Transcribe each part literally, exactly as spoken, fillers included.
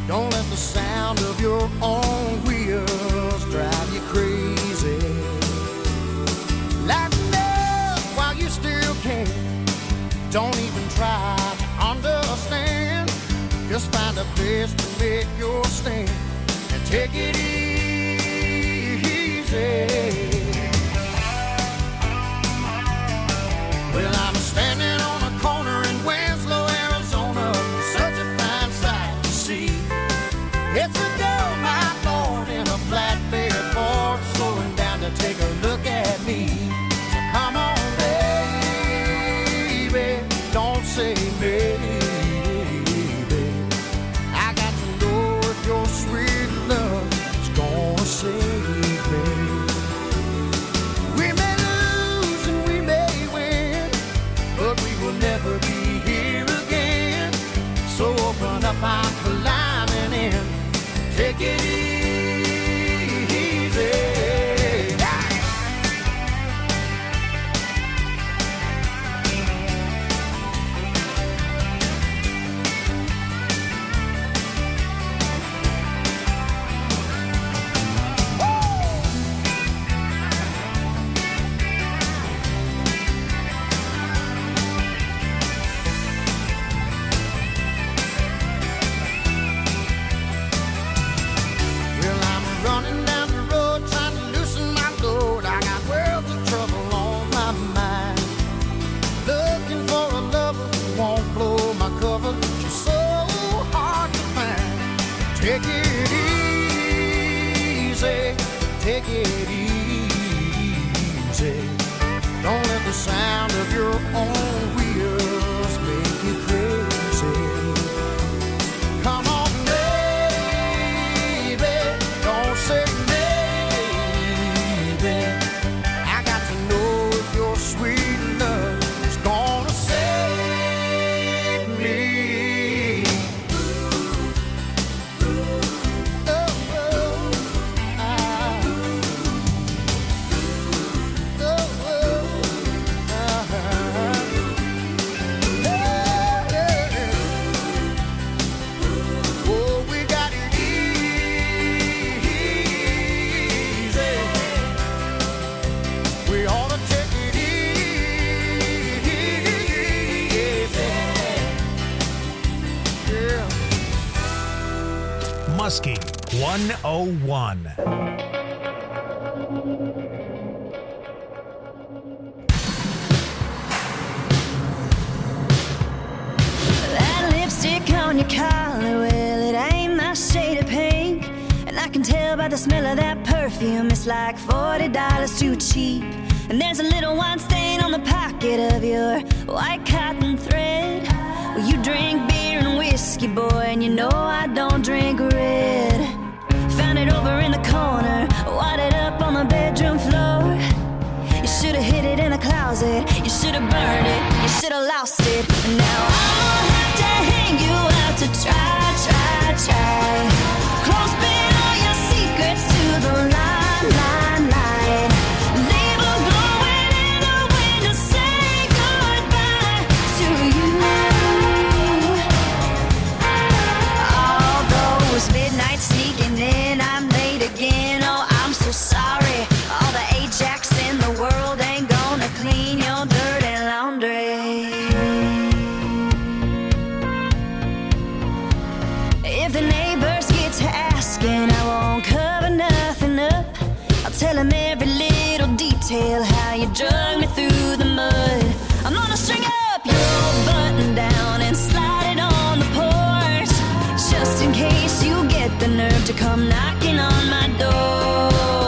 Don't let the sound of your own wheels drive you crazy. Lighten up while you still can. Don't even try to understand. Just find a place to make your stand and take it easy. Well, I'm standing on a corner in Winslow, Arizona, such a fine sight to see. It's a gold mine born in a flatbed Ford, slowing down to take a look at me. So come on, baby, don't say maybe. I got to know if your sweet love is gonna save me. We may lose and we may win, but we will never be here again. So open up our climbing in. Take it easy. Take it easy, take it easy. Don't let the sound of your own wheels make you crazy. Come on, baby, don't say maybe. I got to know if your sweet love is gonna save me. Muskie one oh one. That lipstick on your collar, well, it ain't my shade of pink. And I can tell by the smell of that perfume, it's like forty dollars too cheap. And there's a little wine stain on the pocket of your white cotton thread. Well, you drink beer and whiskey, boy, and you know I don't drink red. Found it over in the corner, wadded up on the bedroom floor. You should have hid it in the closet, you should have burned it, you should have lost it. And now I'll have to hang you out to try, try, try. Close bin all your secrets to the line, line, line. Leave a glowing in the wind to say goodbye to you. All those midnight sneaking in, I'm late again, oh I'm so sorry. All the Ajax in the world ain't gonna clean your dirty laundry. If the neighbors get to asking, I won't cover nothing up. I'll tell them every little detail, how you drug me through the mud. I'm gonna string up your button down and slide it on the porch, just in case you get the nerve to come knocking on my door.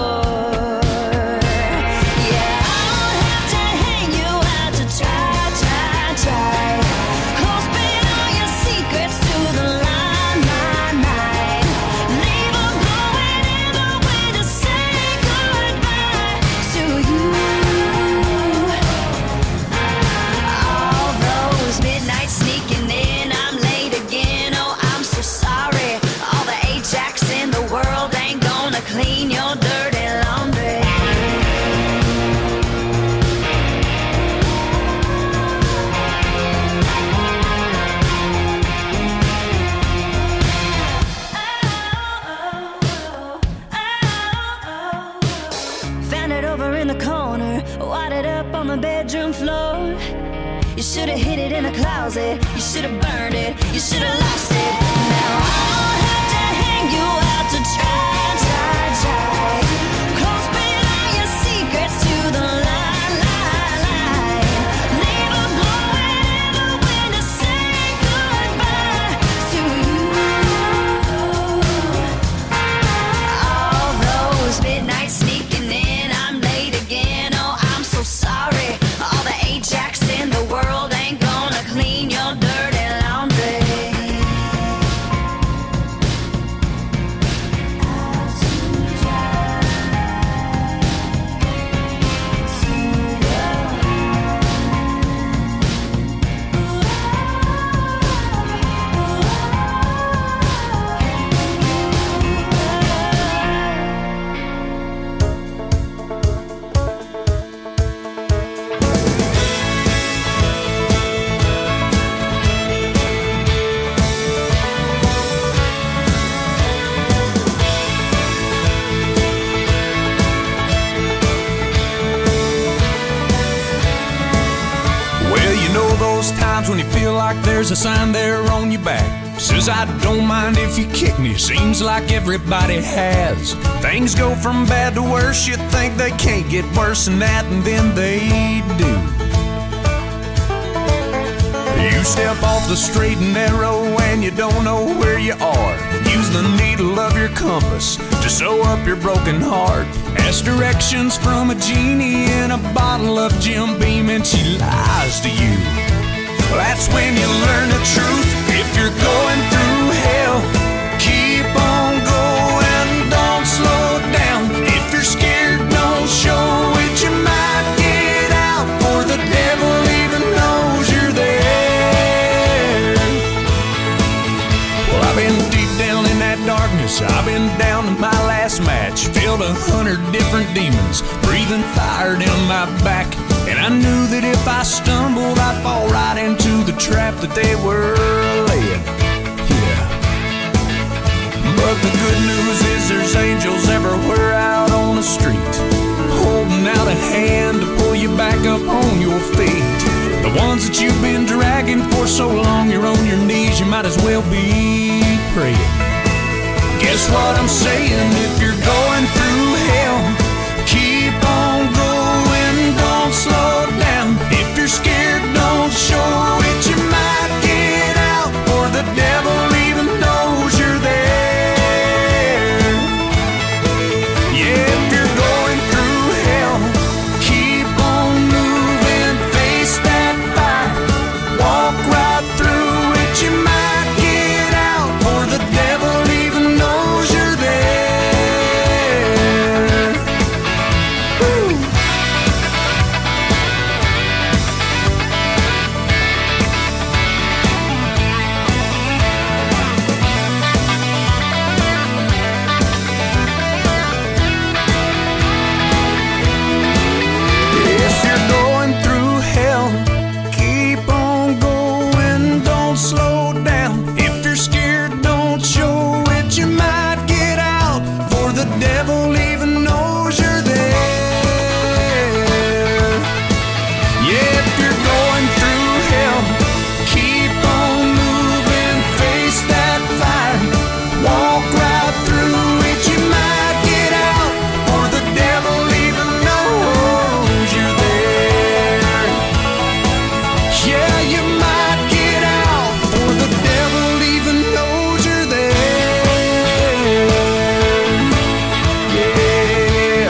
Yeah, I'll have to hang you out to try, try, try. Close bin all your secrets to the line, line, line. Leave a glowing in the wind to say goodbye to you. All those midnights sneaking in, I'm late again, oh I'm so sorry. All the Ajax in the world ain't gonna clean should have hid it in the closet. You should have burned it. You should have lost it. Now I'll have to hang you out to dry, dry, dry. Close below your secrets to the line, line, line. Leave a blowing in the wind to say goodbye to you. All those midnights sneaking in, I'm late again. Oh, I'm so sorry. All the Ajax in the world ain't gonna clean your dirty laundry. When you feel like there's a sign there on your back says I don't mind if you kick me. Seems like everybody has. Things go from bad to worse. You think they can't get worse than that, and then they do. You step off the straight and narrow and you don't know where you are. Use the needle of your compass to sew up your broken heart. Ask directions from a genie in a bottle of Jim Beam and she lies to you. That's when you learn the truth. If you're going through hell, keep on going, don't slow down. If you're scared, don't show it. You might get out, for the devil even knows you're there. Well, I've been deep down in that darkness. I've been down to my last match. Filled a hundred different demons, breathing fire down my back. And I knew that if I stumbled, I'd fall right into the trap that they were laying. Yeah. But the good news is there's angels everywhere out on the street, holding out a hand to pull you back up on your feet. The ones that you've been dragging for so long, you're on your knees, you might as well be praying. Guess what I'm saying? If you're going through hell, keep on going, don't slow down. If you're scared, don't show it. You might get out, or the devil even knows you're there. Yeah, if you're going through hell, keep on moving, face that fire, walk right through it. You might get out, or the devil even knows you're there. Woo. If you're going through hell, keep on going, don't slow down. If you're scared, don't show it. You might get out, for the devil even knows you're there. Yeah, if you're going through hell, keep on moving, face that fire, walk right through it. You might get out, for the devil even knows you're there. Yeah, you might get out, for the devil even knows you're there. Yeah.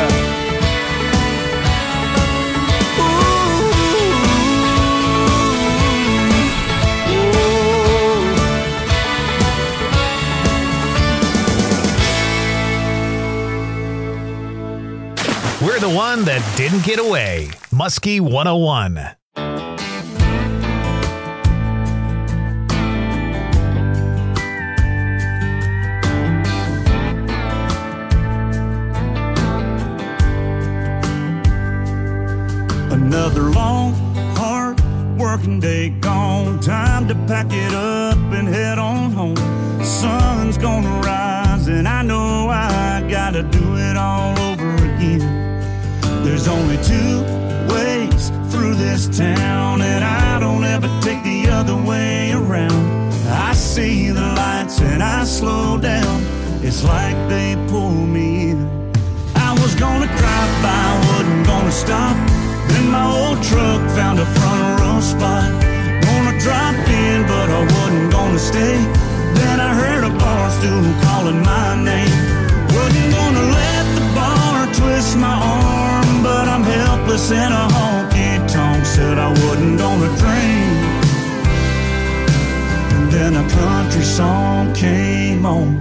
We're the one that didn't get away. Muskie one oh one. Another long, hard working day gone. Time to pack it up and head on home. Sun's gonna rise and I know I gotta do it all over again. There's only two ways through this town, and I don't ever take the other way around. I see the lights and I slow down. It's like they pull me in. I was gonna drive by, wasn't gonna stop. Then my old truck found a front row spot. Gonna drop in, but I wasn't gonna stay. Then I heard a bar stool calling my name. Wasn't gonna let the bar twist my arm, but I'm helpless in a honky-tonk. Said I wasn't gonna drink. And then a country song came on.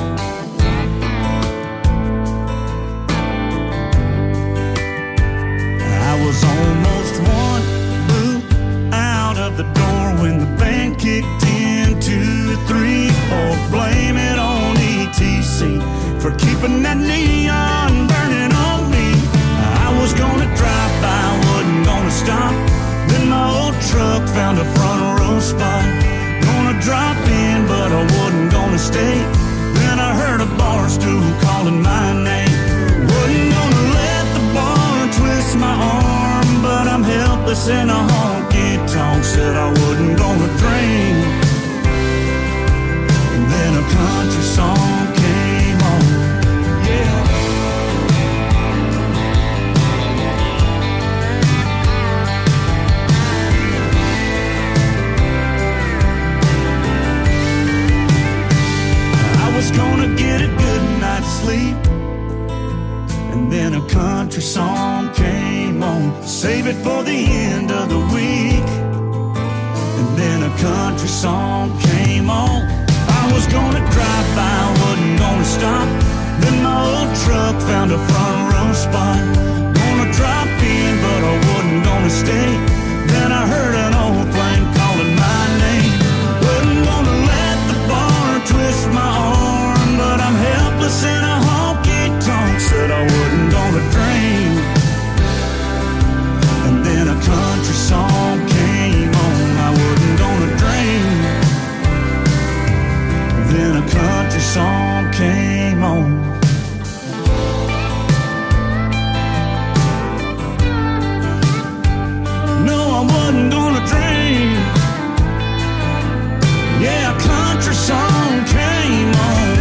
I was almost one boot out of the door when the band kicked in. Two, three, four, blame it on E T C for keeping that neon burning on me. I was gonna drive by, wasn't gonna stop. Then my old truck found a front row spot. Gonna drop in, but I wasn't gonna stay. Then I heard a bar stool calling my name. Wasn't gonna let the bar twist my arm, but I'm helpless in a honky-tonk. Said I wasn't gonna drink. And then a country song came on. Yeah. I was gonna get a good night's sleep, and then a country song came on. Save it for the end of the week. And then a country song came on. I was gonna drive by, wasn't gonna stop. Then my old truck found a front row spot. Gonna drop in, but I wasn't gonna stay. Then I heard an old flame calling my name. Wasn't gonna let the bar twist my arm, but I'm helpless in a honky-tonk. Said I wasn't gonna drink. And then a country song came on. I wasn't gonna drink. Then a country song came on. No, I wasn't gonna drink. Yeah, a country song came on.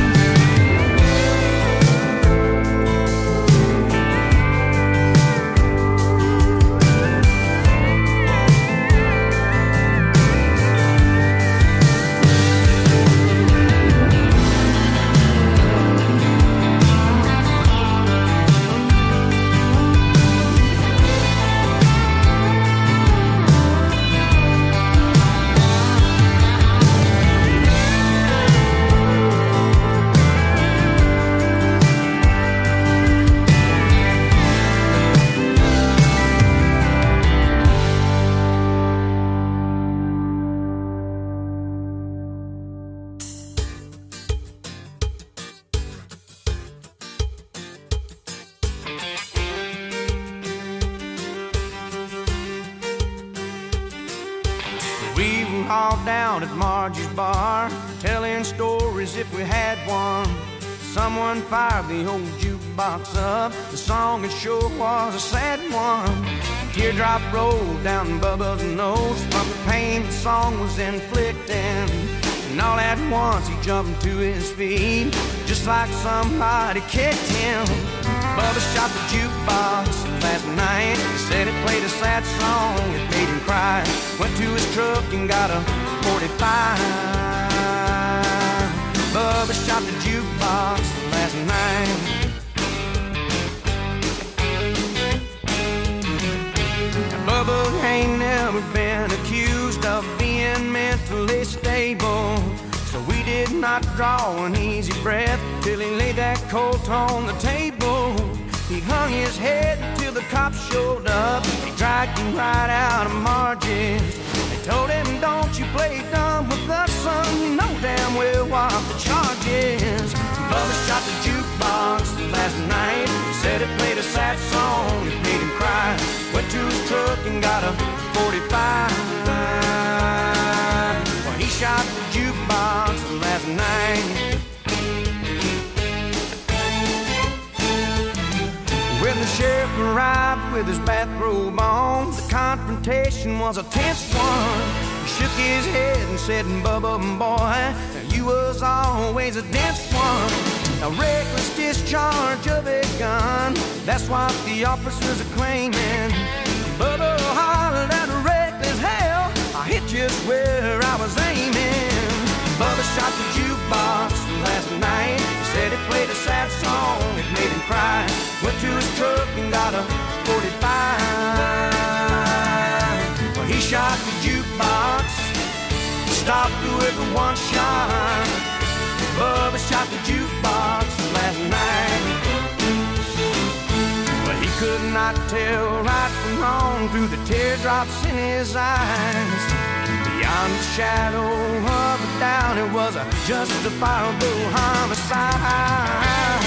We were all down at Margie's bar, telling stories if we had one. Someone fired the old jukebox up. The song it sure was a sad one. A teardrop rolled down Bubba's nose from the pain the song was inflicting. And all at once he jumped to his feet, just like somebody kicked him. Bubba shot the jukebox last night. He said it played a sad song, it made him cry. Went to his truck and got a forty-five. Bubba shot the jukebox last night. Now, Bubba ain't never been accused of being mentally stable, so we did not draw an easy breath till he laid that colt on the table. He hung his head till the cops showed up. They dragged him right out of Margie's. They told him, don't you play dumb with us, son. You know damn well what the charge is. Bubba shot the jukebox last night. Said it played a sad song, it made him cry. Went to his truck and got a forty-five. Well, he shot the jukebox last night. When the sheriff arrived with his bathrobe on. The confrontation was a tense one. He shook his head and said, Bubba, boy, you was always a dense one. A reckless discharge of a gun, that's what the officers are claiming. Bubba hollered at a reckless hell, I hit just where I was aiming. Bubba shot the jukebox last night. He said it played a sad song, it made him cry. Went to his truck and got a forty-five. Well, he shot the jukebox, stopped with a one shot. Bubba shot the jukebox last night. But he could not tell right from wrong through the teardrops in his eyes. Beyond the shadow of a doubt, it was a justifiable homicide.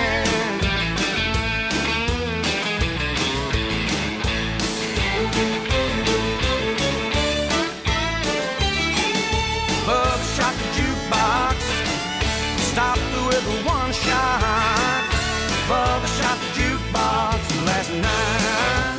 Bubba shot the jukebox, stopped with a one shot. Bubba shot the jukebox last night.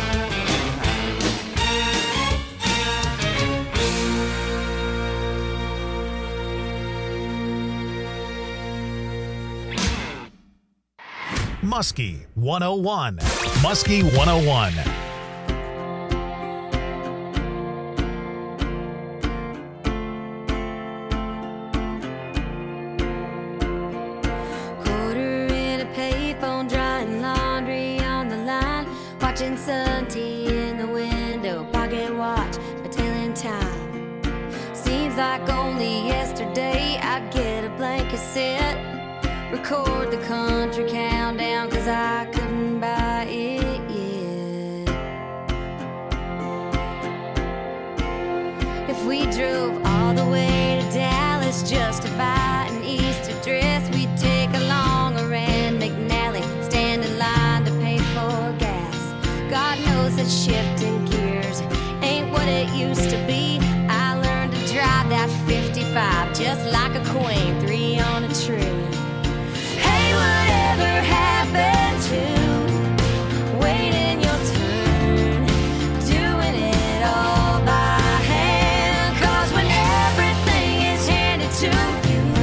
Muskie one oh one. Muskie one oh one. Quarter in a payphone, drying laundry on the line, watching sun tea in the window, pocket watch, my telling time. Seems like only yesterday I'd get a blank cassette, record the country countdown, cause I couldn't buy it yet. If we drove all the way to Dallas just to buy an Easter dress, we'd take along a Rand McNally, stand in line to pay for gas. God knows that shifting gears ain't what it used to be. I learned to drive that fifty-five just like a queen, three on a tree. Whatever happened to waiting your turn, doing it all by hand? Cause when everything is handed to you,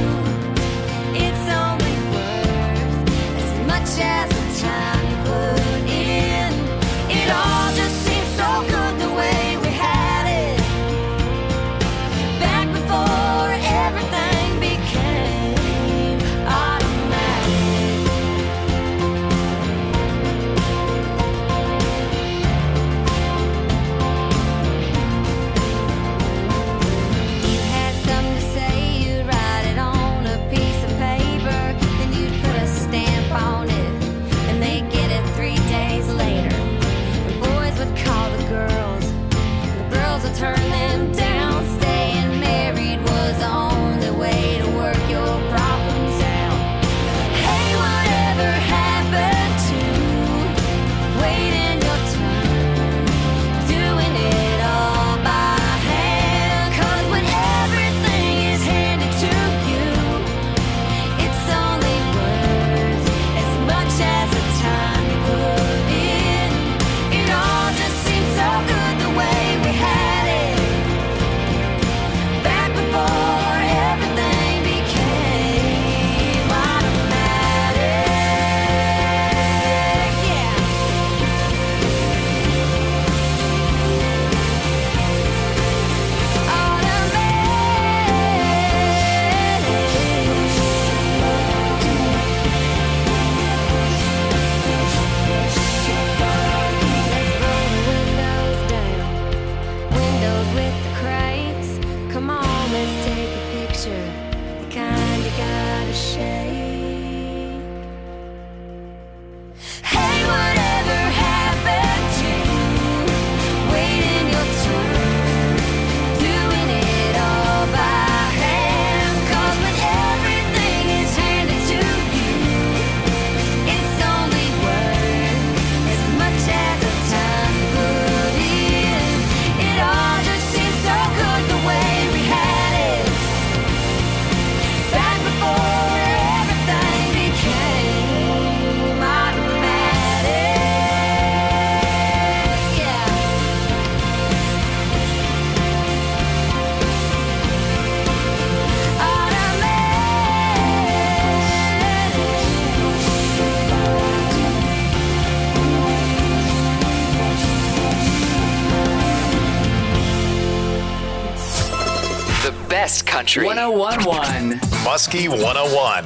best country. one oh one point one. Muskie one oh one.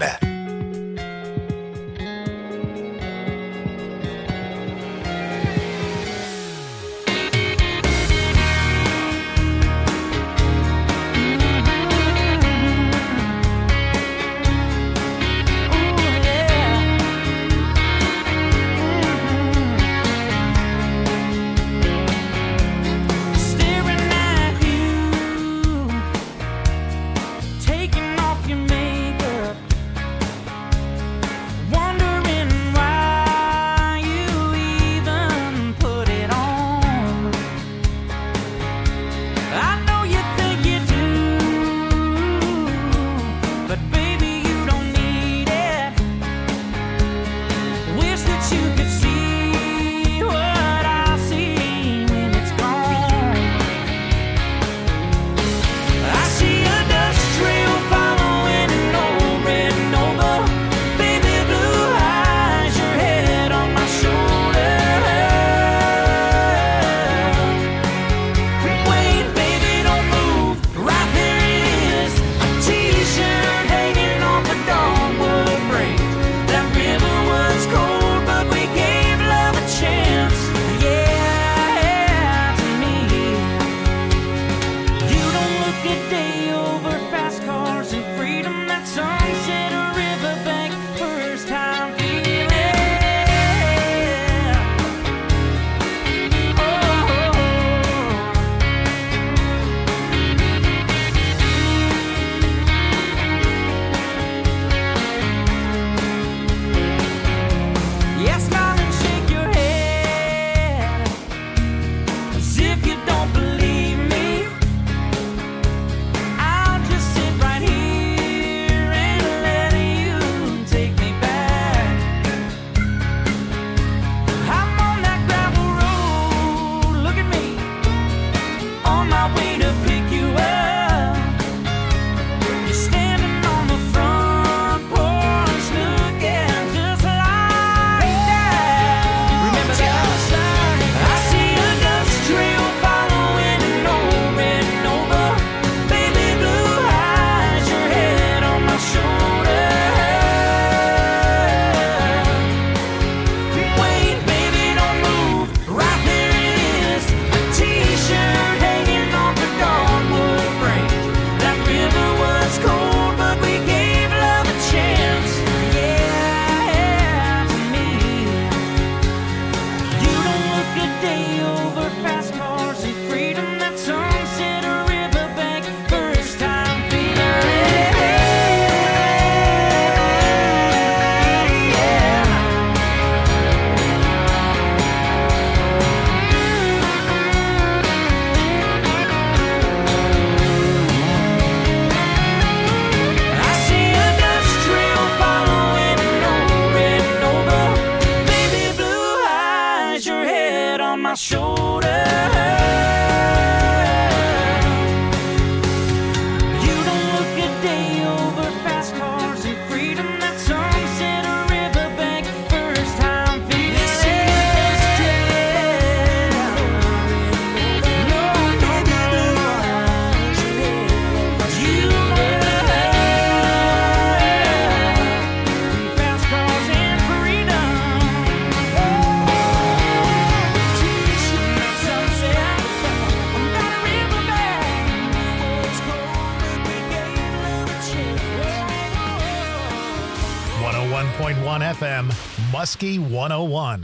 one oh one point one F M, Muskie one oh one.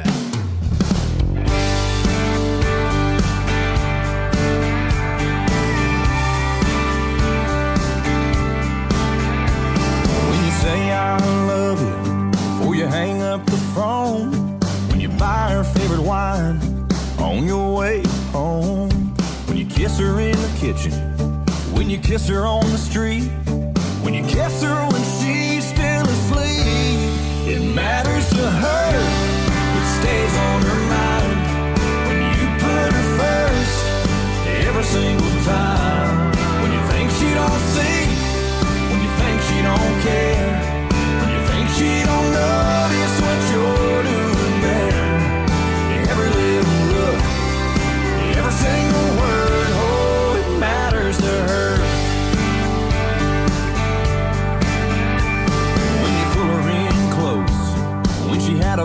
When you say I love you before you hang up the phone, when you buy her favorite wine on your way home, when you kiss her in the kitchen, when you kiss her on the street, when you kiss her when she's still asleep, it matters to her, it stays on her mind. When you put her first, every single time. When you think she don't see, when you think she don't care, when you think she don't notice what you're doing there. Every little look, every single word, oh, it matters to her.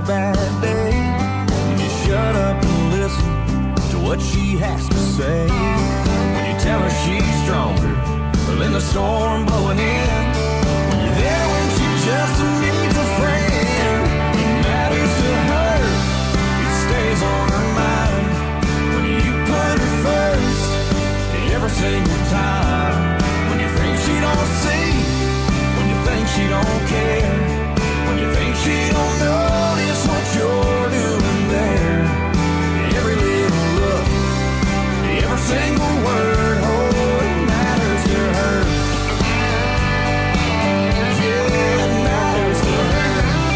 bad day, and you shut up and listen to what she has to say. When you tell her she's stronger than the storm blowing in, when you're there when she just needs a friend. It matters to her, it stays on her mind. When you put her first every single time. When you think she don't see, when you think she don't care, when you think she don't notice what you're doing there. Every little look, every single word, oh, it matters to her. Yeah, it matters to her.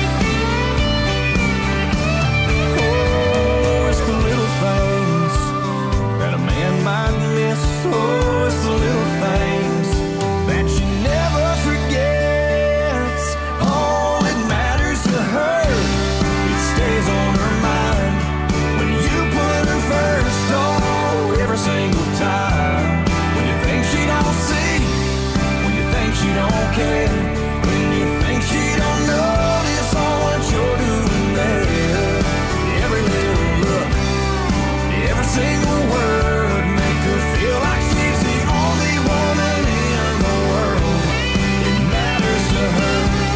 Oh, it's the little things that a man might miss. Oh, it's the little things that she never forgets. Oh, it matters to her, it stays on her mind. When you put her first, oh, every single time. When you think she don't see, when you think she don't care, when you think she don't notice all what you're doing there. Every little look, every single word, make her feel like she's the only woman in the world. It matters to her.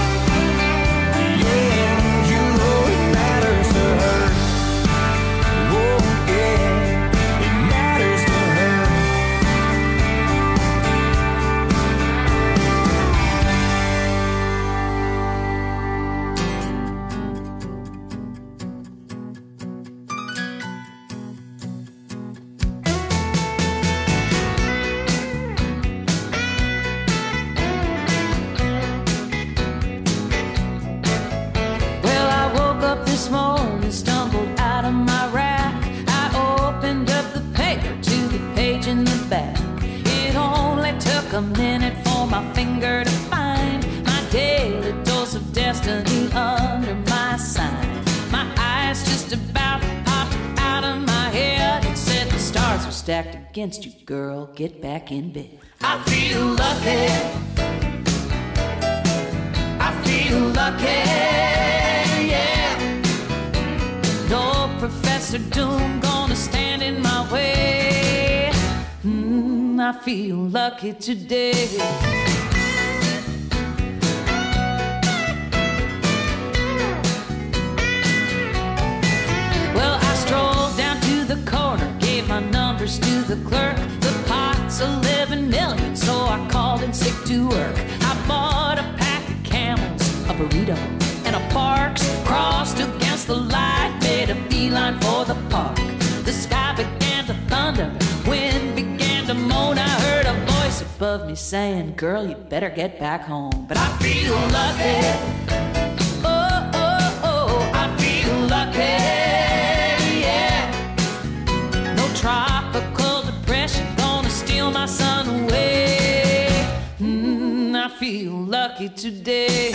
Yeah, you know it matters to her. Oh, yeah, it matters to her. Well, I woke up this morning, stumbled out of my rack. I opened up the paper to the page in the back. It only took a minute for my finger to find my daily dose of destiny under my sign. My eyes just about popped out of my head. It said the stars were stacked against you, girl. Get back in bed. I feel lucky. I feel lucky. No Professor Doom gonna stand in my way. Mm, I feel lucky today. Well, I strolled down to the corner, gave my numbers to the clerk. The pot's eleven million, so I called in sick to work. I bought a pack of Camels, a burrito, and a Parks. Crossed against the light, made a beeline for the park. The sky began to thunder, wind began to moan. I heard a voice above me saying, girl, you better get back home. But I feel lucky. Oh, oh, oh, I feel lucky. Yeah. No tropical depression gonna steal my sun away. Mm, I feel lucky today.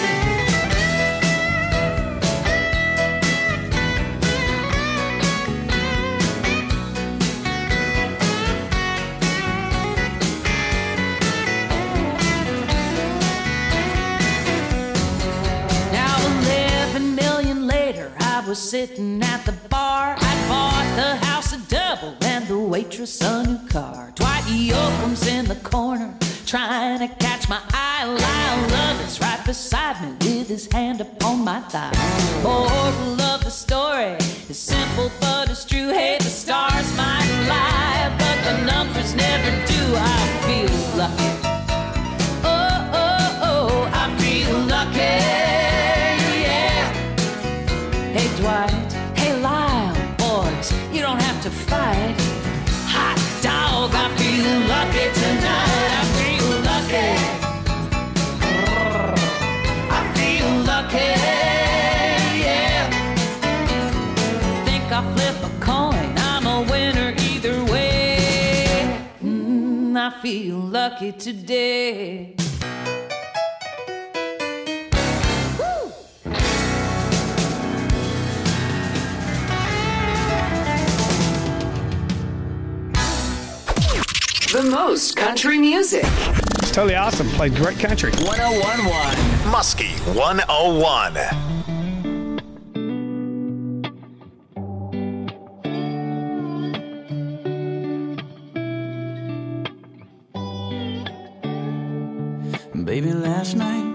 I was sitting at the bar. I bought the house a double and the waitress a new car. Dwight Yoakam's in the corner trying to catch my eye. Lyle Lovett's right beside me with his hand upon my thigh. Moral of the story is simple but it's true. Hey, the stars might lie, but the numbers never do. I feel lucky. Oh, oh, oh, I feel lucky. Hey Dwight, hey Lyle, boys, you don't have to fight. Hot dog, I feel lucky tonight. I feel lucky. I feel lucky, yeah. Think I flip a coin, I'm a winner either way. Mm, I feel lucky today. The most country music. It's totally awesome. Played great country. one oh one point one Muskie one oh one. Baby, last night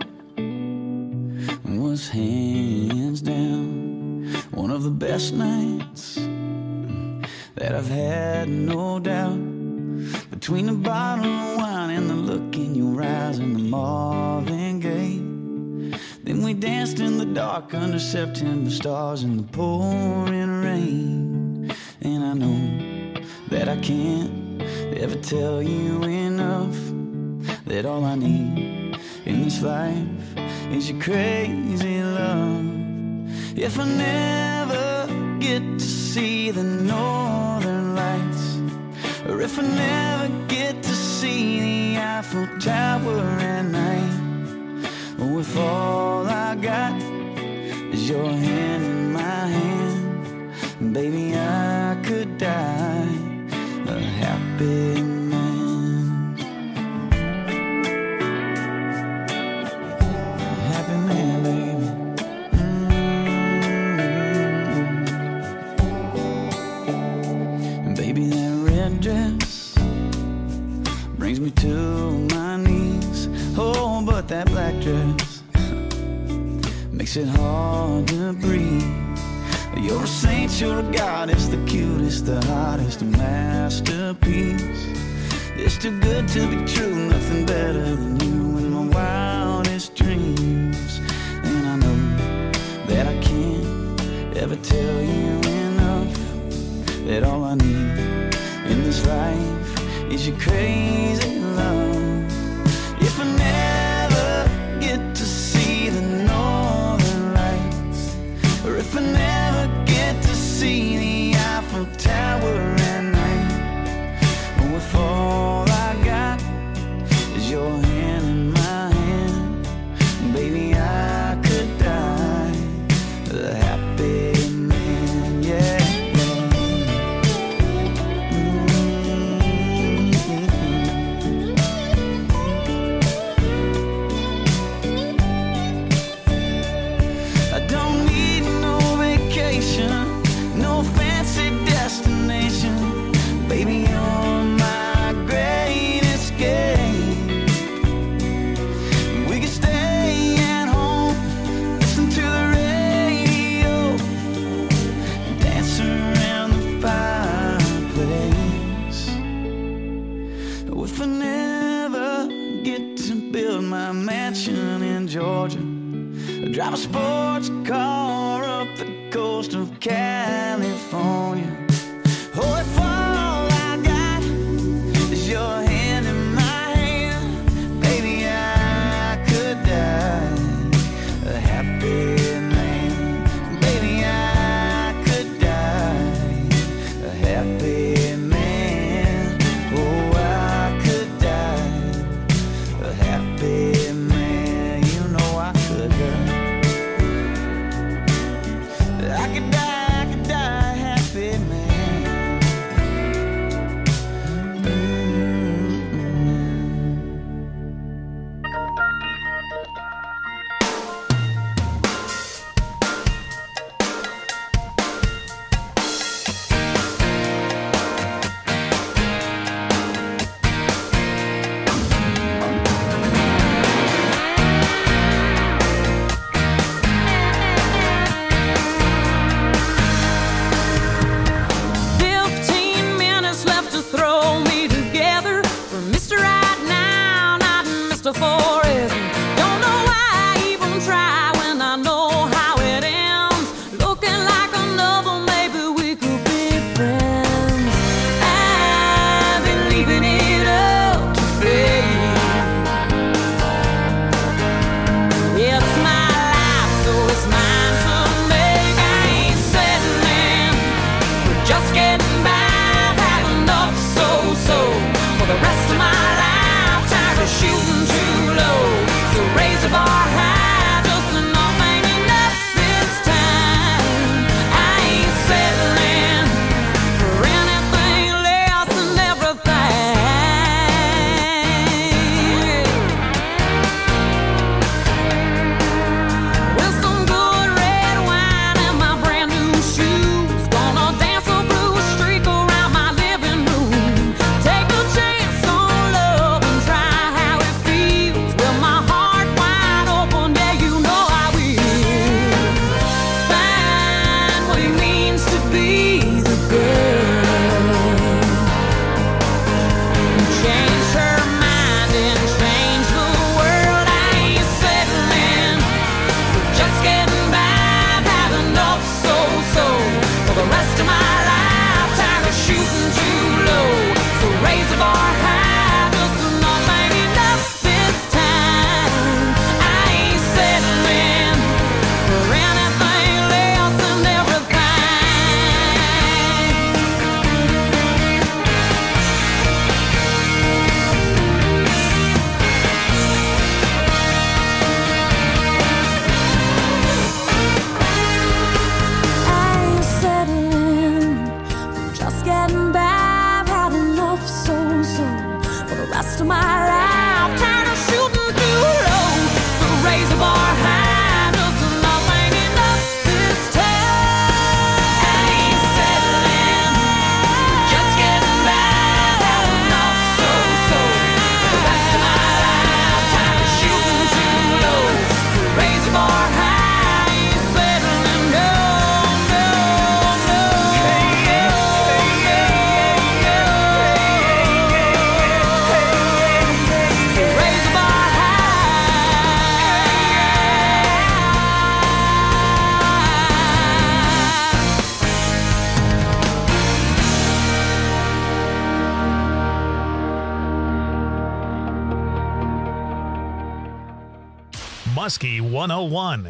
was hands down one of the best nights that I've had, no doubt. Between the bottle of wine and the look in your eyes and the Marvin Gaye, then we danced in the dark under September stars in the pouring rain. And I know that I can't ever tell you enough that all I need in this life is your crazy love. If I never get to see the northern lights, or if I never get to see the Eiffel Tower at night, or if all I got is your hand in my hand, baby, I could die a happy man. Brings me to my knees. Oh, but that black dress makes it hard to breathe. You're a saint, you're a goddess, the cutest, the hottest, a masterpiece. It's too good to be true, nothing better than you in my wildest dreams. And I know that I can't ever tell you enough that all I need in this life is your crazy love. If I never get to see the northern lights, or if I never get to see the Eiffel Tower at night, or if all I got is your hand in my hand, baby, I could die a happy man, yeah. Baby, you're my great escape. We can stay at home, listen to the radio, dance around the fireplace. If I never get to build my mansion in Georgia, I drive a sports car up the coast of California. Oh, if all I got is your hand in my hand, baby, I could die a happy man. Baby, I could die a happy man. Oh, I could die a happy man. You know I could die. I could die, I could die a happy man. Muskie one oh one.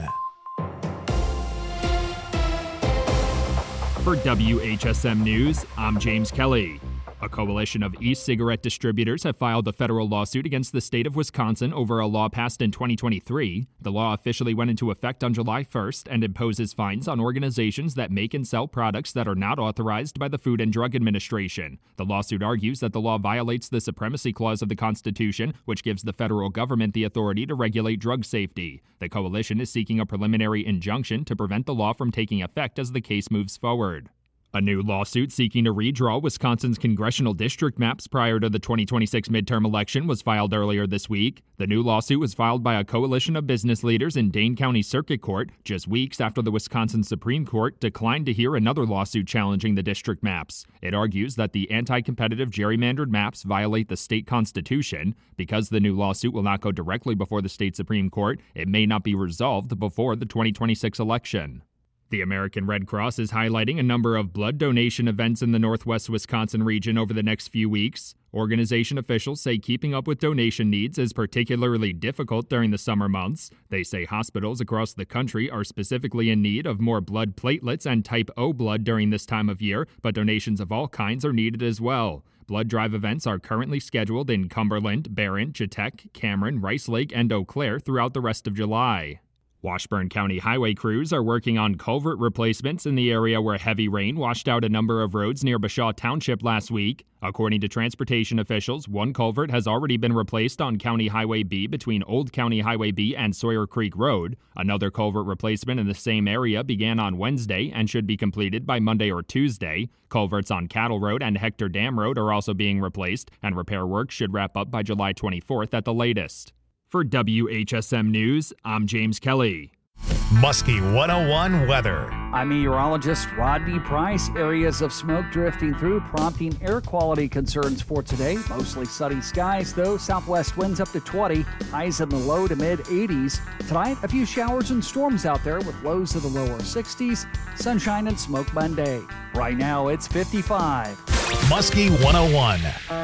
For W H S M News, I'm James Kelly. A coalition of e-cigarette distributors have filed a federal lawsuit against the state of Wisconsin over a law passed in twenty twenty-three. The law officially went into effect on July first and imposes fines on organizations that make and sell products that are not authorized by the Food and Drug Administration. The lawsuit argues that the law violates the Supremacy Clause of the Constitution, which gives the federal government the authority to regulate drug safety. The coalition is seeking a preliminary injunction to prevent the law from taking effect as the case moves forward. A new lawsuit seeking to redraw Wisconsin's congressional district maps prior to the twenty twenty-six midterm election was filed earlier this week. The new lawsuit was filed by a coalition of business leaders in Dane County Circuit Court just weeks after the Wisconsin Supreme Court declined to hear another lawsuit challenging the district maps. It argues that the anti-competitive gerrymandered maps violate the state constitution. Because the new lawsuit will not go directly before the state Supreme Court, it may not be resolved before the twenty twenty-six election. The American Red Cross is highlighting a number of blood donation events in the northwest Wisconsin region over the next few weeks. Organization officials say keeping up with donation needs is particularly difficult during the summer months. They say hospitals across the country are specifically in need of more blood platelets and type O blood during this time of year, but donations of all kinds are needed as well. Blood drive events are currently scheduled in Cumberland, Barron, Chetek, Cameron, Rice Lake, and Eau Claire throughout the rest of July. Washburn County highway crews are working on culvert replacements in the area where heavy rain washed out a number of roads near Bashaw Township last week. According to transportation officials, one culvert has already been replaced on County Highway B between Old County Highway B and Sawyer Creek Road. Another culvert replacement in the same area began on Wednesday and should be completed by Monday or Tuesday. Culverts on Cattle Road and Hector Dam Road are also being replaced, and repair work should wrap up by July twenty-fourth at the latest. For W H S M News, I'm James Kelly. Muskie one oh one weather. I'm meteorologist Rodney Price. Areas of smoke drifting through, prompting air quality concerns for today. Mostly sunny skies, though. Southwest winds up to twenty. Highs in the low to mid eighties. Tonight, a few showers and storms out there with lows of the lower sixties. Sunshine and smoke Monday. Right now, it's fifty-five. Muskie one oh one.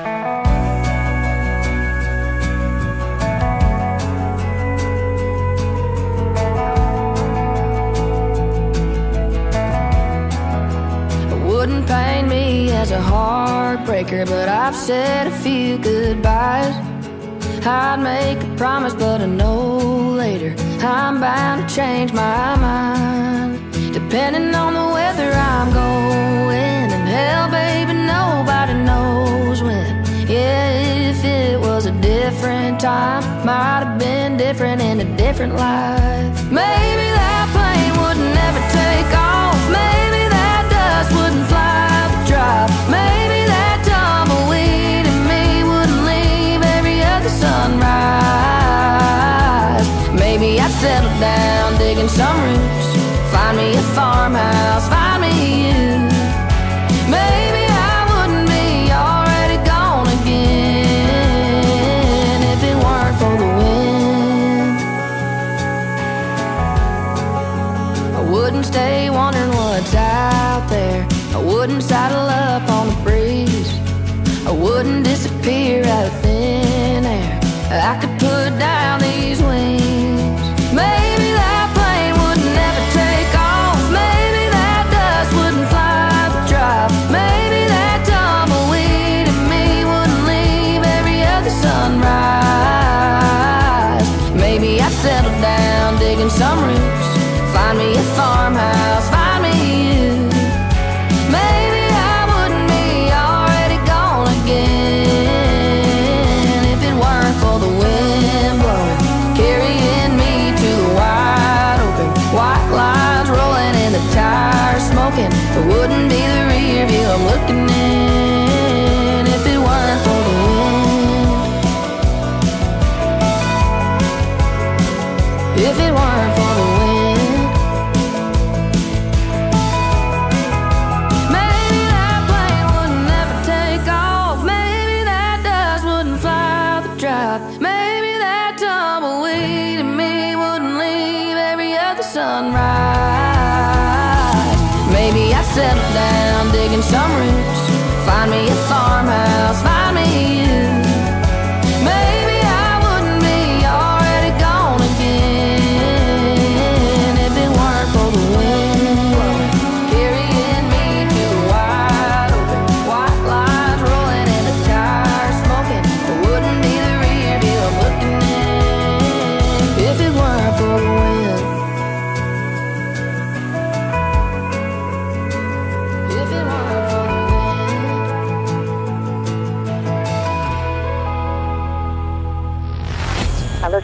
Wouldn't paint me as a heartbreaker, but I've said a few goodbyes. I'd make a promise, but I know later I'm bound to change my mind. Depending on the weather I'm going, and hell, baby, nobody knows when. Yeah, if it was a different time, might have been different in a different life. Maybe that plane would never take off. Maybe that dust wouldn't fly the drop. Maybe that tumbleweed in me wouldn't leave every other sunrise. Maybe I'd settle down digging some roots, find me a farmhouse, find me you. Maybe I wouldn't be already gone again if it weren't for the wind. I wouldn't stay wondering what's out there. I wouldn't saddle up on the breeze. I wouldn't disappear out of thin air. I could put down these wings. Maybe that plane would never take off. Maybe that dust wouldn't fly the drop. Maybe that tumbleweed in me wouldn't leave every other sunrise. Maybe I'd settle down digging some roots, find me a farmhouse, find me you. Maybe I wouldn't be already gone again if it weren't for the wind blowing, carrying me to the wide open. White lines rolling and the tires smoking. It wouldn't be the rear view I'm looking in if it weren't for the wind. If it weren't for the wind. Maybe that tumbleweed in me wouldn't leave every other sunrise. Maybe I'd settle down digging some roots, find me a farmhouse, find me you. Maybe I wouldn't be already gone again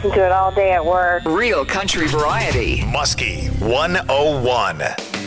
listen to it all day at work. Real country variety. Muskie one oh one.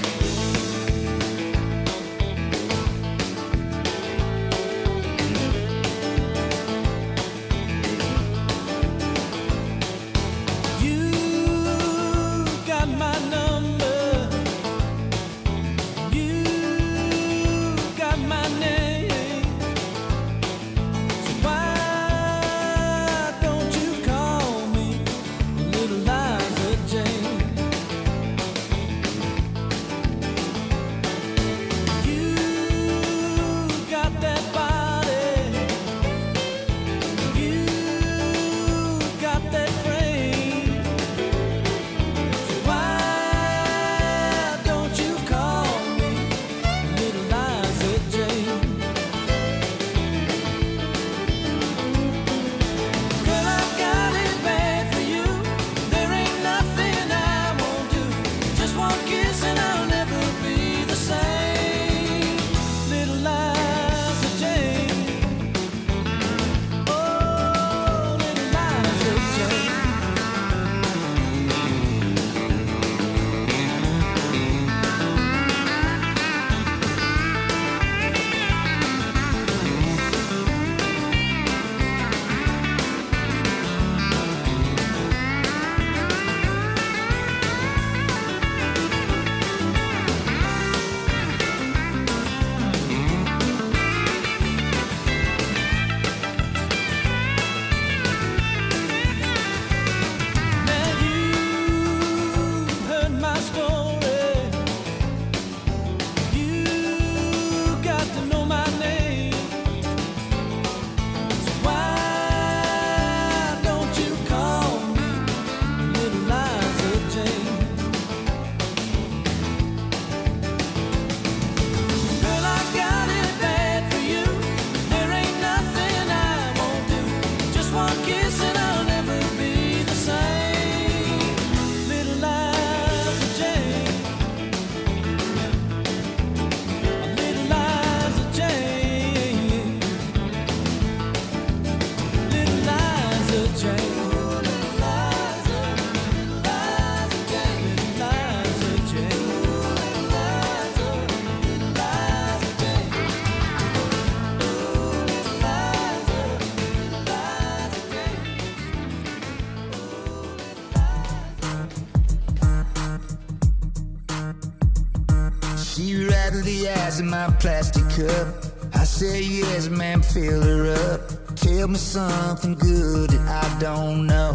She rattled the ice in my plastic cup. I say yes, ma'am, fill her up. Tell me something good that I don't know.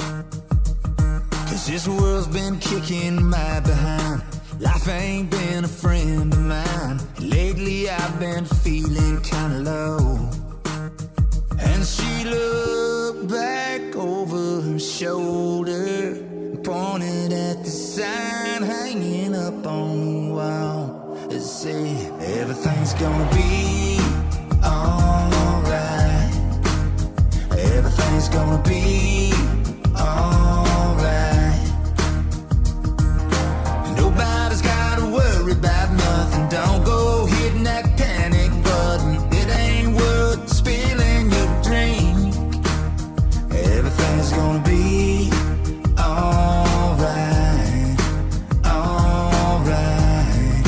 Cause this world's been kicking my behind. Life ain't been a friend of mine. Lately I've been feeling kinda low. And she looked back over her shoulder, pointed at the sign hanging up on the wall. It said, everything's gonna be alright. Everything's gonna be alright. Nobody's gotta worry about nothing. Don't go hitting that panic button. It ain't worth spilling your drink. Everything's gonna be alright, alright,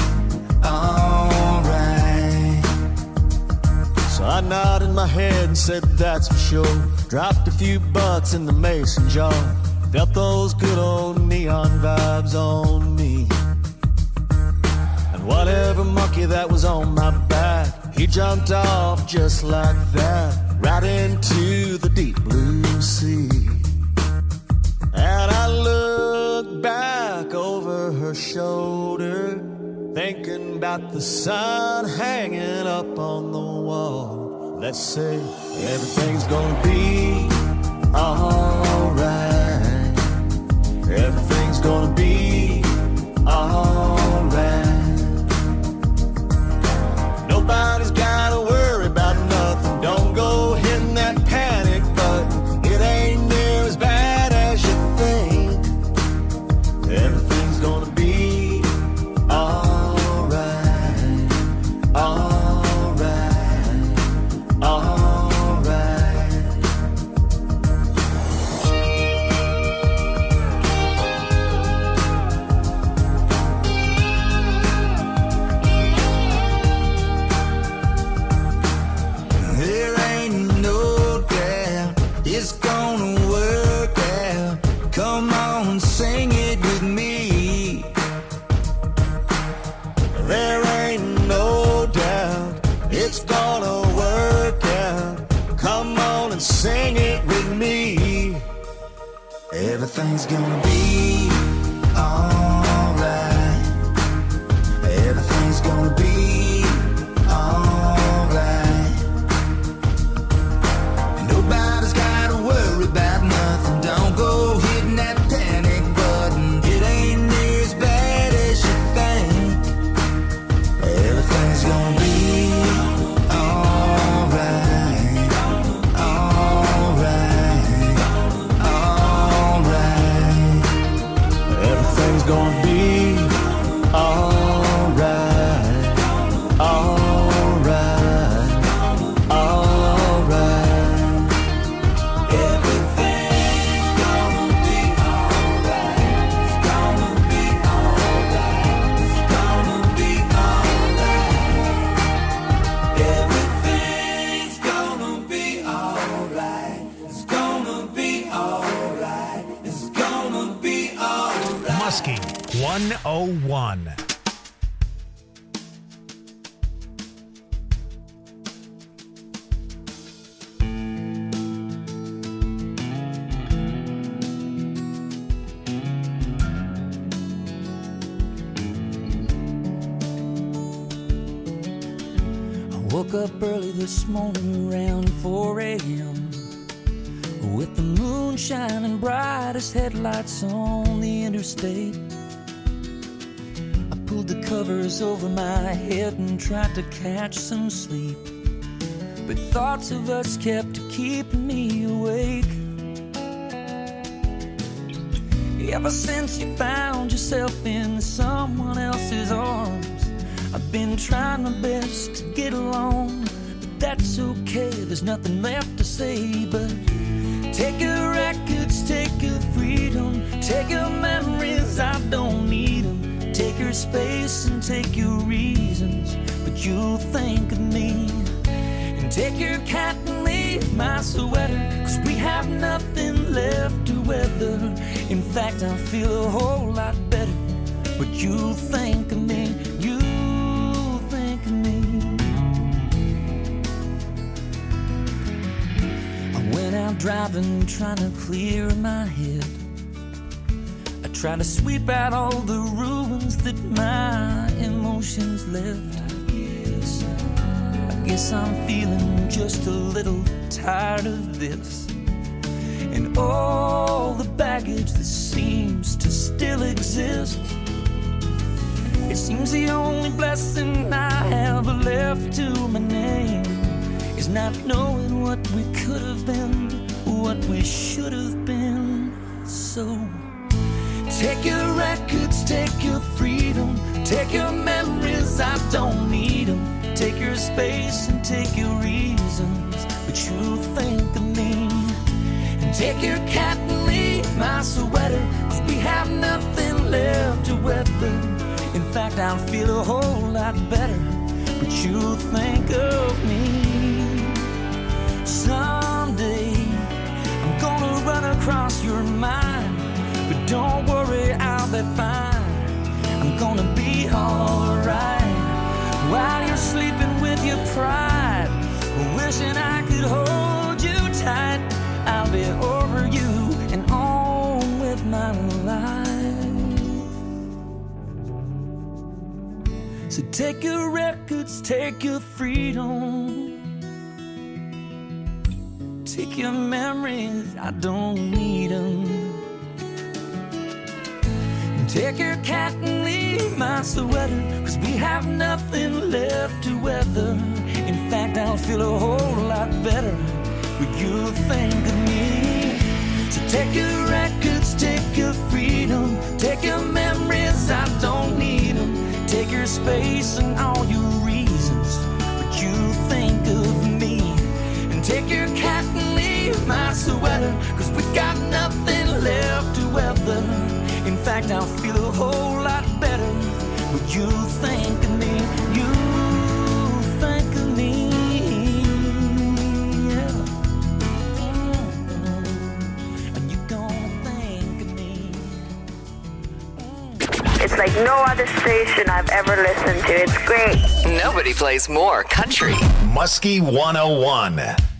alright. So I nodded my head and said that's for sure. Dropped a few bucks in the mason jar. Felt those good old neon vibes on me. And whatever monkey that was on my back, he jumped off just like that, right into the deep blue sea. And I looked back over her shoulder, thinking about the sign hanging up on the wall that said, everything's gonna be alright. Everything's gonna be alright. Nobody's gotta worry about nothing. Don't go hitting that panic button. It ain't near as bad as you think. Everything's gonna be alright, alright, alright. one oh one. Woke up early this morning around four a.m. with the moon shining bright as headlights on the interstate. I pulled the covers over my head and tried to catch some sleep, but thoughts of us kept keeping me awake. Ever since you found yourself in someone else's arms, I've been trying my best to get along, but that's okay, there's nothing left to say but take your records, take your freedom, take your memories, I don't need them, take your space and take your reasons, but you'll think of me. And take your cat and leave my sweater, cause we have nothing left to weather. In fact, I feel a whole lot better, but you'll think of me, you out driving, trying to clear my head. I try to sweep out all the ruins that my emotions left. I guess, I guess I'm feeling just a little tired of this, and all the baggage that seems to still exist. It seems the only blessing I have left to my name is not knowing what we could have been, what we should have been. So take your records, take your freedom, take your memories, I don't need them, take your space and take your reasons, but you think of me. And take your cat and leave my sweater, cause we have nothing left to weather. In fact, I'll feel a whole lot better, but you think of me. Someday I'm gonna run across your mind, but don't worry, I'll be fine. I'm gonna be alright while you're sleeping with your pride, wishing I could hold you tight. I'll be over you and on with my life. So take your records, take your freedom, take your memories, I don't need them. Take your cat and leave my sweater, cause we have nothing left to weather. In fact, I'll feel a whole lot better when you think of me. So take your records, take your freedom, take your memories, I don't need them. Take your space and all your reasons, but you think of me. And take your cat and leave my sweater, cause we got nothing left to weather. In fact, I'll feel a whole lot better, but you think of me, you think of me, yeah. And you gonna think of me. It's like no other station I've ever listened to. It's great. Nobody plays more country. Muskie one oh one.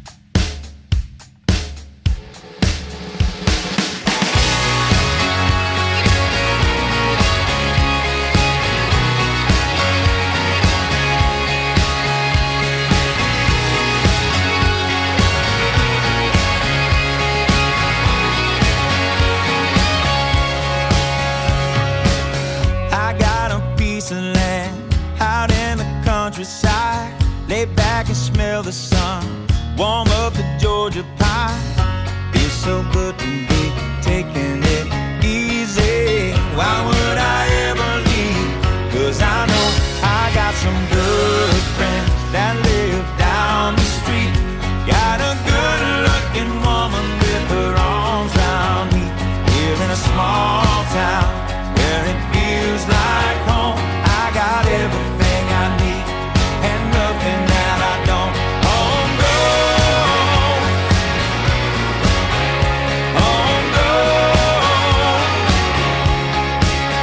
Lay back and smell the sun, warm up the Georgia pie. Feels so good to be taking it easy. Why would I ever leave? Cause I know I got some good friends that live down the street. Got a good looking woman with her arms round me. Here in a small town where it feels like home. I got everything I need and nothing that I don't. Home grown, home grown.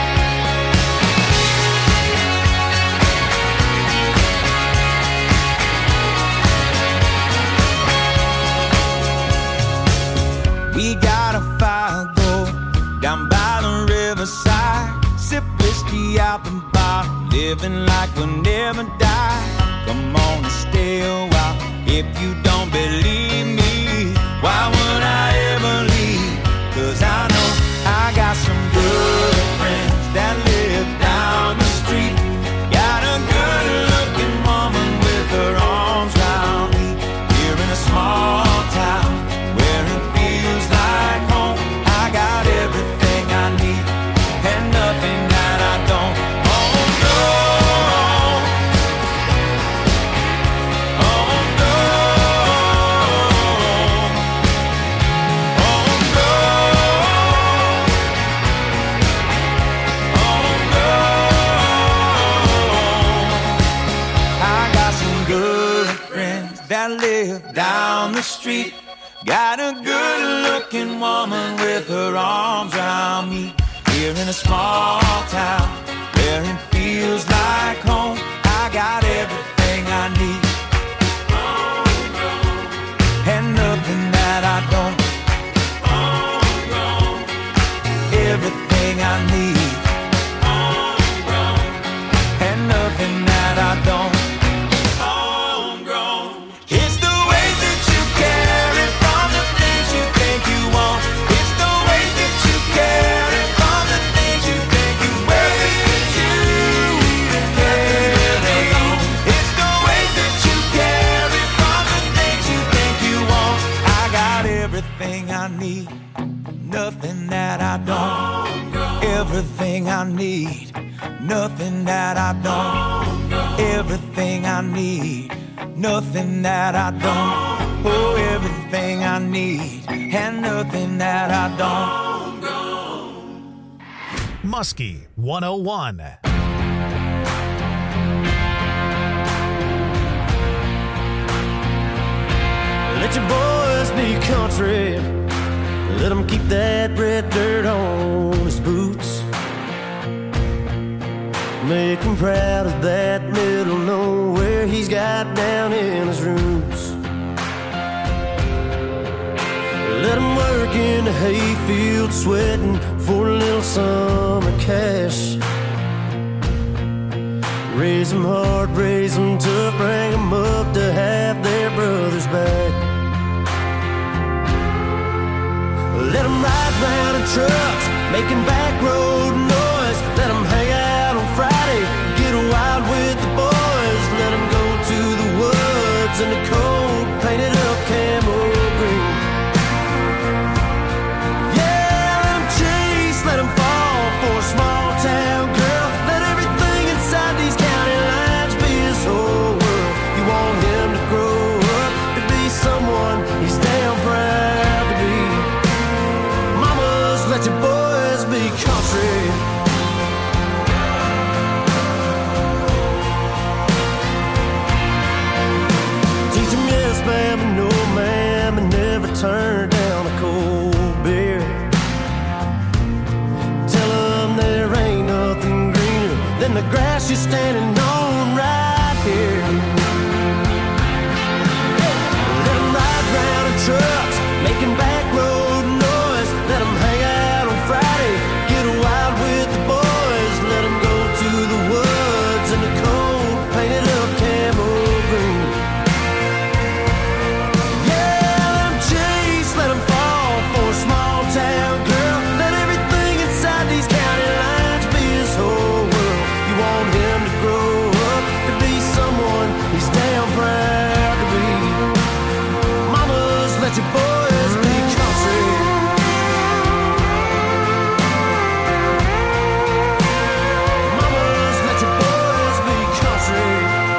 whiskey out the bottle, living like we'll never die. Come on and stay a while. If you don't believe me, why would I ever leave? Cause I know I got some good friends that live down the street. Got a good looking woman with her arms round me. Here in a small town where it feels like home. I got everything I need and nothing that I don't. Oh no, oh no, oh no, oh no. I got some good friends that live down the street. Got a good-looking woman with her arms around me. Here in a small town where it feels like home. I got everything I need and nothing that I don't. Everything I need and nothing that I don't. It's the way that you carry from the things you think you want. It's the way that you carry from the things you think you wear. It's you even carry on. It's the way that you carry from the things you think you want. I got everything I need, nothing that I don't. Everything I need, nothing that I don't. Everything I need, nothing that I don't. Oh, everything I need and nothing that I don't. Muskie one oh one. Let your boys be country. Let them keep that red dirt on his boots. Make him proud of that middle nowhere he's got down in his roots. Let him work in the hayfield sweating for a little summer cash. Raise them hard, raise them tough, bring them up to have their brothers back. Let them ride round in trucks, making back road noise. Let them hang out on Friday, get wild with the boys. Let them go to the woods in the cold, painted up camo green. Yeah, let them chase, let them fall for a small town girl. Let everything inside these county lines be his whole world. You want him to grow up to be someone he's damn proud to be. Mamas, let your boys be country. Teach him yes, ma'am, and no, ma'am, and never turn down a cold beer. Tell him there ain't nothing greener than the grass you're standing on right here. Let him ride round in trucks, making back road noise. Let him hang out on Friday, get wild with the boys. Let him go to the woods in the cold, painted up camo green. Yeah, let him chase, let him fall for a small town girl. Let everything inside these county lines be his whole world. You want him to grow up to be someone he's damn proud to be. Mamas, let your boys be country. Mamas, let your boys be country.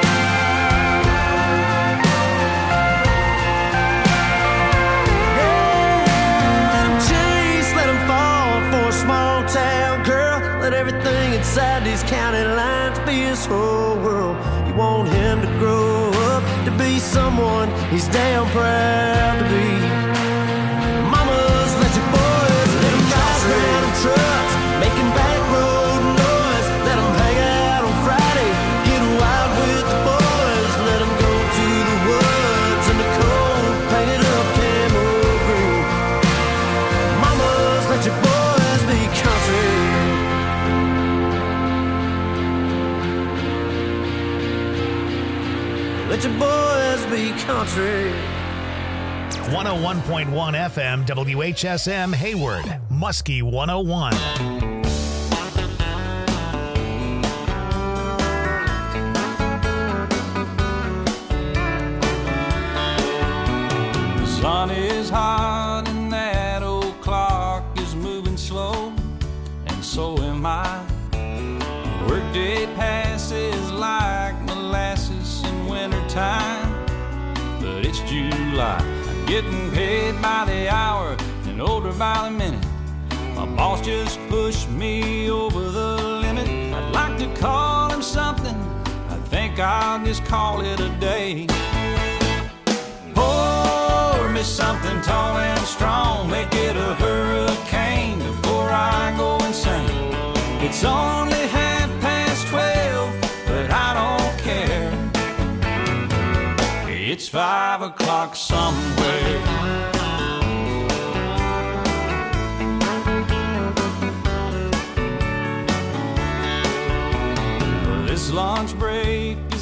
Yeah, let him chase, let him fall for a small town girl. Let everything inside these county lines be his whole world. You want him to grow up to be someone he's damn proud to be. Mamas, let your boys let him ride round in trucks, making back road noise. Let him hang out on Friday, get wild with the boys. Let him go to the woods in the cold, painted up camo green. Mamas, let your boys be country. let your boys be country. one oh one point one F M W H S M Hayward, Muskie one oh one. The sun is hot and that old clock is moving slow, and so am I. Workday passes like molasses in wintertime, but it's July. I'm getting paid by the hour and older by the minute. My boss just pushed me over the limit. I'd like to call him something, I think I'll just call it a day. Pour me something tall and strong, make it a hurricane before I go insane. It's only half past twelve, but I don't care. It's five o'clock somewhere. This lunch break